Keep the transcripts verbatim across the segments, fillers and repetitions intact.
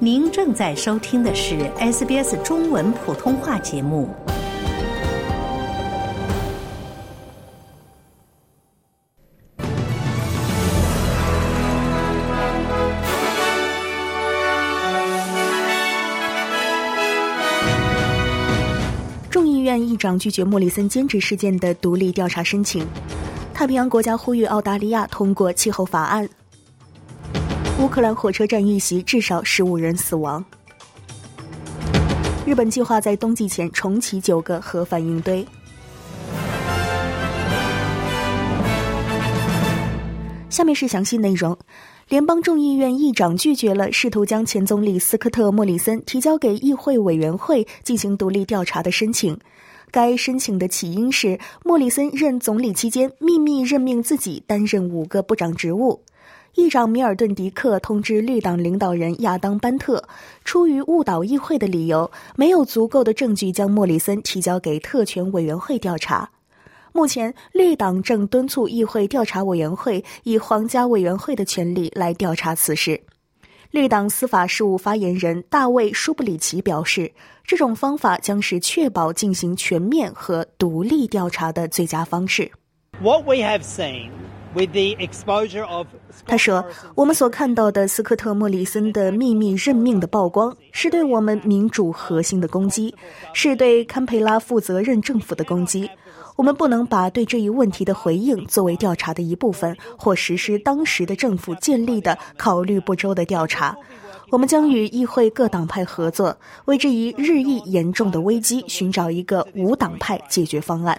您正在收听的是 S B S 中文普通话节目。 众议院议长拒绝莫里森兼职事件的独立调查申请。太平洋国家呼吁澳大利亚通过气候法案。乌克兰火车站遇袭，至少十五人死亡。日本计划在冬季前重启九个核反应堆。下面是详细内容。联邦众议院议长拒绝了试图将前总理斯科特·莫里森提交给议会委员会进行独立调查的申请。该申请的起因是莫里森任总理期间秘密任命自己担任五个部长职务。议长米尔顿·迪克通知绿党领导人亚当·班特，出于误导议会的理由，没有足够的证据将莫里森提交给特权委员会调查。目前，绿党正敦促议会调查委员会以皇家委员会的权力来调查此事。绿党司法事务发言人大卫·舒布里奇表示，这种方法将是确保进行全面和独立调查的最佳方式。 What we have seen with the exposure of 他说，我们所看到的斯科特·莫里森的秘密任命的曝光，是对我们民主核心的攻击，是对堪培拉负责任政府的攻击。我们不能把对这一问题的回应作为调查的一部分，或实施当时的政府建立的考虑不周的调查。我们将与议会各党派合作，为这一日益严重的危机寻找一个无党派解决方案。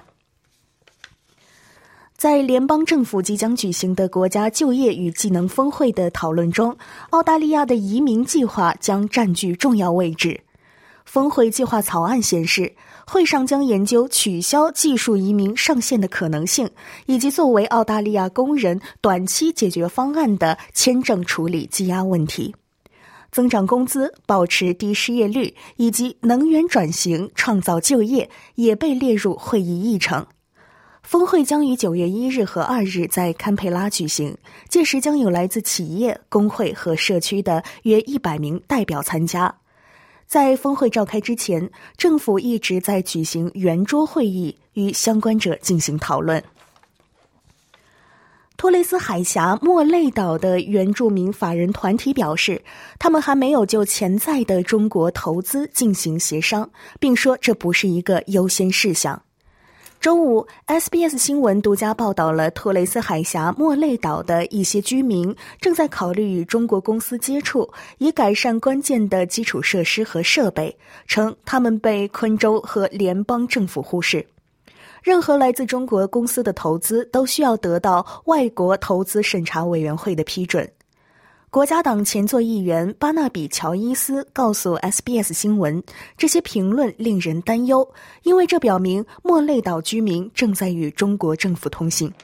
在联邦政府即将举行的国家就业与技能峰会的讨论中，澳大利亚的移民计划将占据重要位置。峰会计划草案显示，会上将研究取消技术移民上限的可能性，以及作为澳大利亚工人短期解决方案的签证处理积压问题。增长工资、保持低失业率以及能源转型、创造就业也被列入会议议程。峰会将于九月一日和二日在堪培拉举行，届时将有来自企业、工会和社区的约一百名代表参加。在峰会召开之前，政府一直在举行圆桌会议，与相关者进行讨论。托雷斯海峡莫累岛的原住民法人团体表示，他们还没有就潜在的中国投资进行协商，并说这不是一个优先事项。周五 S B S 新闻独家报道了托雷斯海峡莫累岛的一些居民正在考虑与中国公司接触，以改善关键的基础设施和设备，称他们被昆州和联邦政府忽视。任何来自中国公司的投资都需要得到外国投资审查委员会的批准。国家党前座议员巴纳比·乔伊斯告诉 S B S 新闻，这些评论令人担忧，因为这表明莫累岛居民正在与中国政府通信。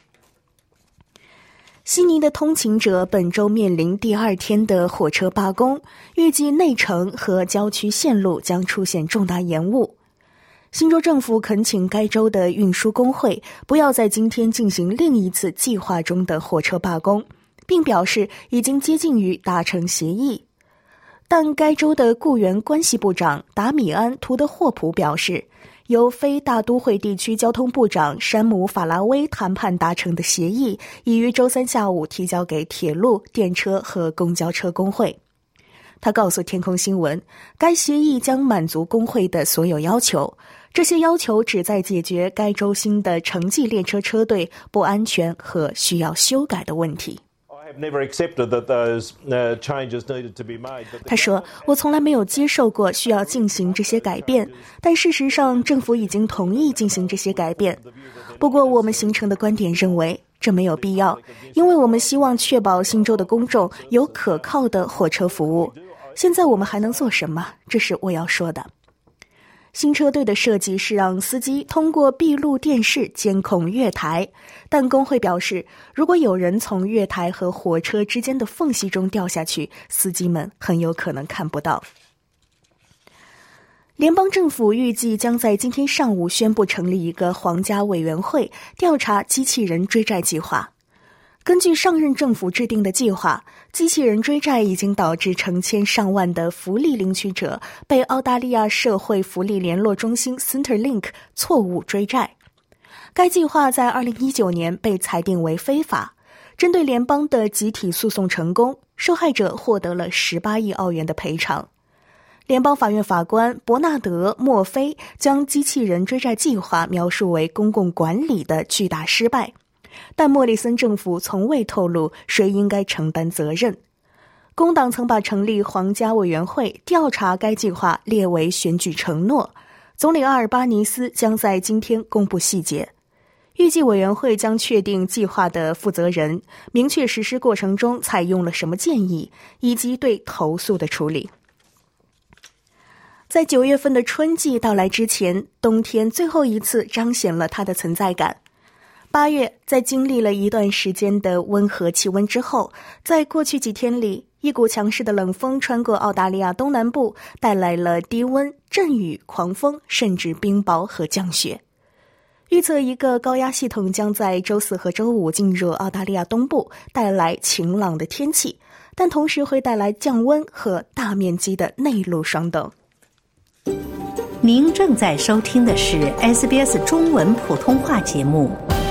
悉尼的通勤者本周面临第二天的火车罢工，预计内城和郊区线路将出现重大延误。新州政府恳请该州的运输工会不要在今天进行另一次计划中的火车罢工，并表示已经接近于达成协议。但该州的雇员关系部长达米安·图德霍普表示，由非大都会地区交通部长山姆·法拉威谈判达成的协议已于周三下午提交给铁路、电车和公交车工会。他告诉天空新闻，该协议将满足工会的所有要求，这些要求旨在解决该州新的城际列车车队不安全和需要修改的问题。他说，我从来没有接受过需要进行这些改变，但事实上政府已经同意进行这些改变。不过我们形成的观点认为这没有必要，因为我们希望确保新州的公众有可靠的火车服务。现在我们还能做什么？这是我要说的。新车队的设计是让司机通过闭路电视监控月台，但工会表示，如果有人从月台和火车之间的缝隙中掉下去，司机们很有可能看不到。联邦政府预计将在今天上午宣布成立一个皇家委员会，调查机器人追债计划。 根据上任政府制定的计划，机器人追债已经导致成千上万的福利领取者被澳大利亚社会福利联络中心 Centrelink 错误追债。该计划在二零一九年被裁定为非法，针对联邦的集体诉讼成功，受害者获得了十八亿澳元的赔偿。联邦法院法官伯纳德·墨菲将机器人追债计划描述为公共管理的巨大失败，但莫里森政府从未透露谁应该承担责任。工党曾把成立皇家委员会调查该计划列为选举承诺，总理阿尔巴尼斯将在今天公布细节。预计委员会将确定计划的负责人，明确实施过程中采用了什么建议，以及对投诉的处理。在九月份的春季到来之前，冬天最后一次彰显了它的存在感。八月，在经历了一段时间的温和气温之后，在过去几天里，一股强势的冷风穿过澳大利亚东南部，带来了低温、阵雨、狂风，甚至冰雹和降雪。预测一个高压系统将在周四和周五进入澳大利亚东部，带来晴朗的天气，但同时会带来降温和大面积的内陆霜冻。 您正在收听的是 S B S 中文普通话节目。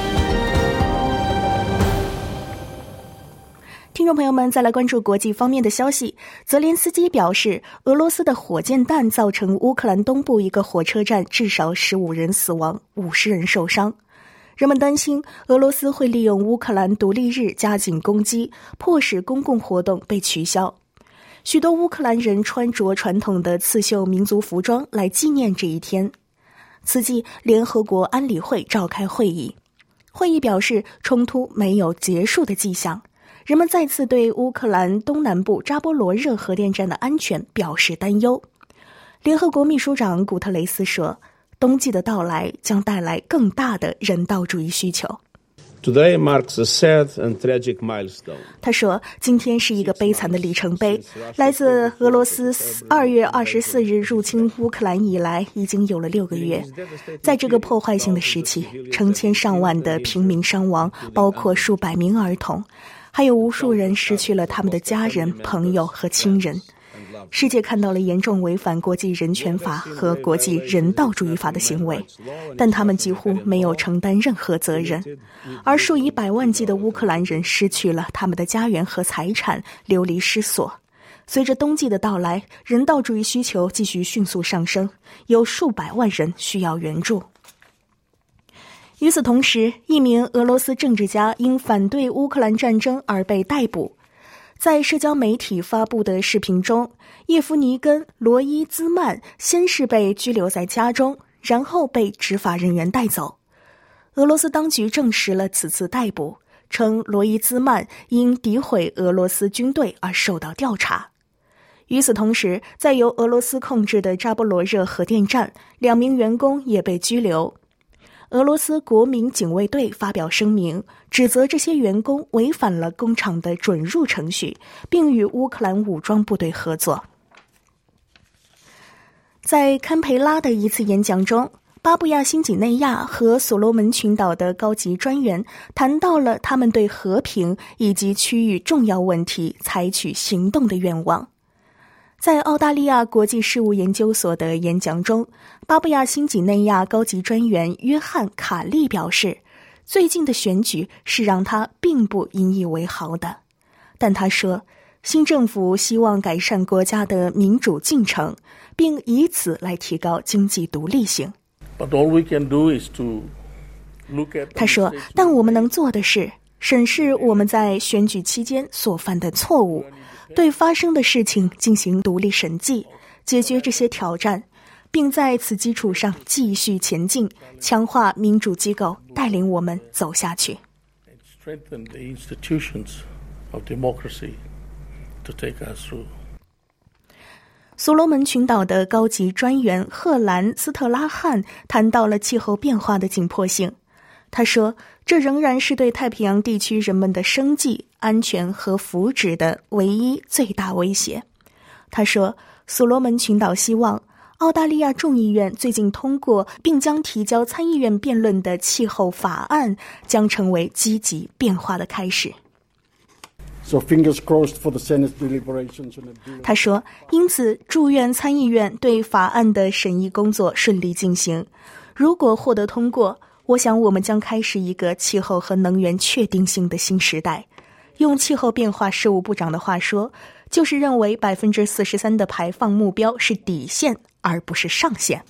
听众朋友们，再来关注国际方面的消息。泽连斯基表示，俄罗斯的火箭弹造成乌克兰东部一个火车站至少十五人死亡，五十人受伤。人们担心俄罗斯会利用乌克兰独立日加紧攻击，迫使公共活动被取消。许多乌克兰人穿着传统的刺绣民族服装来纪念这一天。此际，联合国安理会召开会议，会议表示冲突没有结束的迹象。人们再次对乌克兰东南部扎波罗热核电站的安全表示担忧。联合国秘书长古特雷斯说，冬季的到来将带来更大的人道主义需求。 Today marks a sad and tragic milestone. 他说，今天是一个悲惨的里程碑。来自俄罗斯二月二十四日入侵乌克兰以来，已经有了六个月。在这个破坏性的时期，成千上万的平民伤亡，包括数百名儿童。还有无数人失去了他们的家人、朋友和亲人。世界看到了严重违反国际人权法和国际人道主义法的行为，但他们几乎没有承担任何责任。而数以百万计的乌克兰人失去了他们的家园和财产，流离失所。随着冬季的到来，人道主义需求继续迅速上升，有数百万人需要援助。与此同时，一名俄罗斯政治家因反对乌克兰战争而被逮捕。在社交媒体发布的视频中，叶夫尼根·罗伊兹曼先是被拘留在家中，然后被执法人员带走。俄罗斯当局证实了此次逮捕，称罗伊兹曼因诋毁俄罗斯军队而受到调查。与此同时，在由俄罗斯控制的扎波罗热核电站，两名员工也被拘留。俄罗斯国民警卫队发表声明，指责这些员工违反了工厂的准入程序，并与乌克兰武装部队合作。在堪培拉的一次演讲中，巴布亚新几内亚和所罗门群岛的高级专员谈到了他们对和平以及区域重要问题采取行动的愿望。在澳大利亚国际事务研究所的演讲中，巴布亚新几内亚高级专员约翰·卡利表示，最近的选举是让他并不引以为豪的，但他说，新政府希望改善国家的民主进程，并以此来提高经济独立性。 But all we can do is to look at... 他说，但我们能做的是审视我们在选举期间所犯的错误，对发生的事情进行独立审计，解决这些挑战，并在此基础上继续前进，强化民主机构，带领我们走下去。 strengthen the institutions of democracy to take us through. 所罗门群岛的高级专员赫兰斯特拉汉谈到了气候变化的紧迫性。他说，这仍然是对太平洋地区人们的生计、安全和福祉的唯一最大威胁。他说，所罗门群岛希望澳大利亚众议院最近通过并将提交参议院辩论的气候法案，将成为积极变化的开始。 So fingers crossed for the Senate deliberations. 他说，因此祝愿参议院对法案的审议工作顺利进行。如果获得通过，我想我们将开始一个气候和能源确定性的新时代。用气候变化事务部长的话说，就是认为 百分之四十三 的排放目标是底线，而不是上限。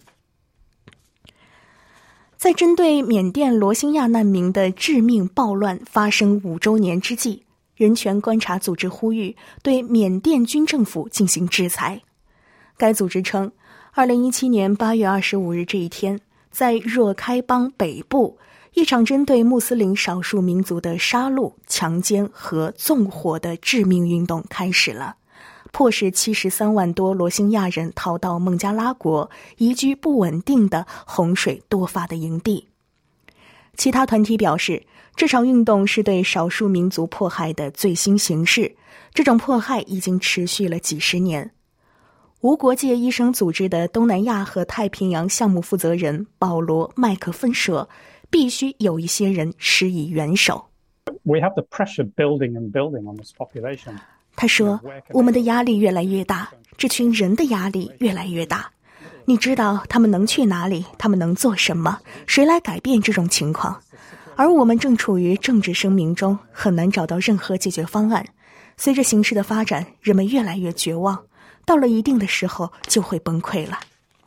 在针对缅甸罗兴亚难民的致命暴乱发生五周年之际，人权观察组织呼吁对缅甸军政府进行制裁。该组织称，二零一七年八月二十五日这一天，在若开邦北部，一场针对穆斯林少数民族的杀戮、强奸和纵火的致命运动开始了，迫使七十三万多罗兴亚人逃到孟加拉国，移居不稳定的洪水多发的营地。其他团体表示，这场运动是对少数民族迫害的最新形式，这种迫害已经持续了几十年。无国界医生组织的东南亚和太平洋项目负责人保罗·麦克芬说，必须有一些人施以援手。 We have the pressure building and building on this population. 他说，我们的压力越来越大，这群人的压力越来越大。你知道他们能去哪里，他们能做什么，谁来改变这种情况？而我们正处于政治声明中，很难找到任何解决方案。随着形势的发展，人们越来越绝望，到了一定的时候就会崩溃了。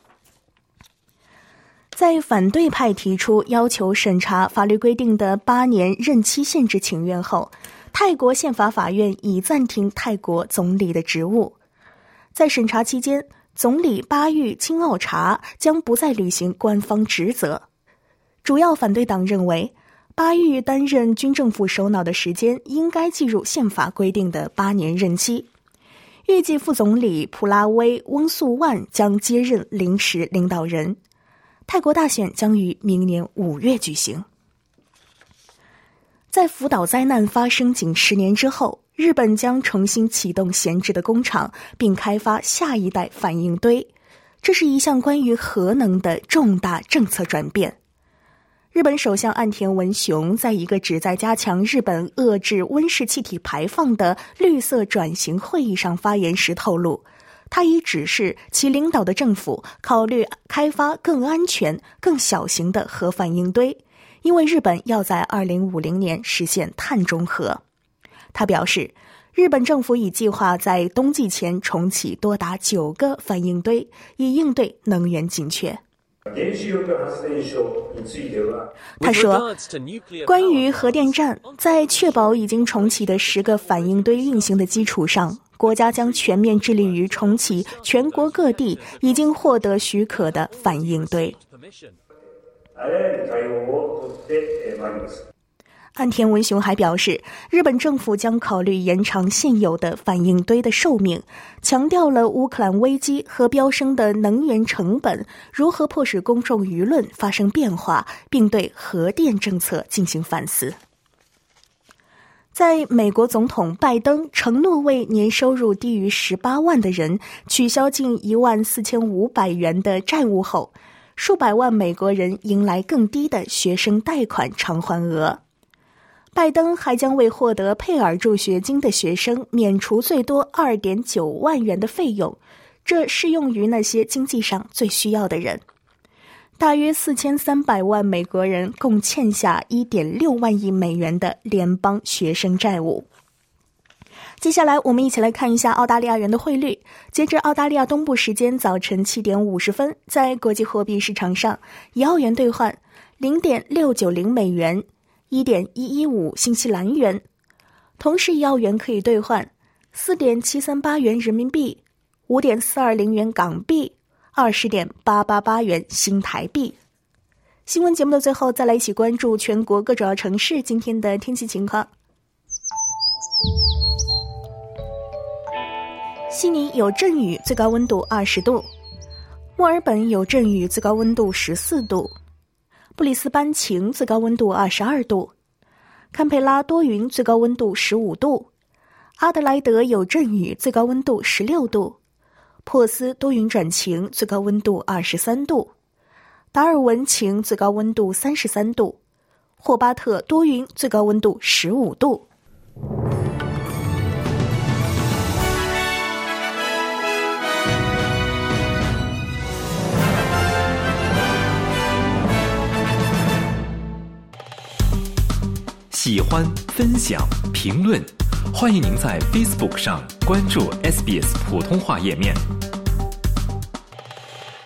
在反对派提出要求审查法律规定的八年任期限制请愿后，泰国宪法法院已暂停泰国总理的职务。在审查期间，总理巴育钦奥查将不再履行官方职责。主要反对党认为，巴育担任军政府首脑的时间应该计入宪法规定的八年任期。预计副总理普拉威·翁素万将接任临时领导人。泰国大选将于明年五月举行。在福岛灾难发生仅十年之后，日本将重新启动闲置的工厂，并开发下一代反应堆。这是一项关于核能的重大政策转变。日本首相岸田文雄在一个旨在加强日本遏制温室气体排放的绿色转型会议上发言时透露，他已指示其领导的政府考虑开发更安全、更小型的核反应堆，因为日本要在二零五零年实现碳中和。他表示，日本政府已计划在冬季前重启多达九个反应堆，以应对能源紧缺。他说，关于核电站，在确保已经重启的十个反应堆运行的基础上，国家将全面致力于重启全国各地已经获得许可的反应堆。岸田文雄还表示，日本政府将考虑延长现有的反应堆的寿命，强调了乌克兰危机和飙升的能源成本如何迫使公众舆论发生变化，并对核电政策进行反思。在美国总统拜登承诺为年收入低于十八万的人取消近一万四千五百元的债务后，数百万美国人迎来更低的学生贷款偿还额。拜登还将为获得佩尔助学金的学生免除最多 二点九万元的费用，这适用于那些经济上最需要的人。大约四千三百万美国人共欠下 一点六万亿美元的联邦学生债务。接下来我们一起来看一下澳大利亚元的汇率。截至澳大利亚东部时间早晨七点五十分，在国际货币市场上，一澳元兑换 零点六九零美元，一点一一五新西兰元。同时一澳元可以兑换 四点七三八元人民币， 五点四二零元港币， 二十点八八八元新台币。新闻节目的最后，再来一起关注全国各主要城市今天的天气情况。悉尼有阵雨，最高温度二十度；墨尔本有阵雨，最高温度十四度；布里斯班晴，最高温度二十二度；堪培拉多云，最高温度十五度；阿德莱德有阵雨，最高温度十六度； 珀斯多云转晴，最高温度二十三度；达尔文晴，最高温度三十三度；霍巴特多云，最高温度十五度。 喜欢、分享、评论，欢迎您在 Facebook 上关注 S B S 普通话页面。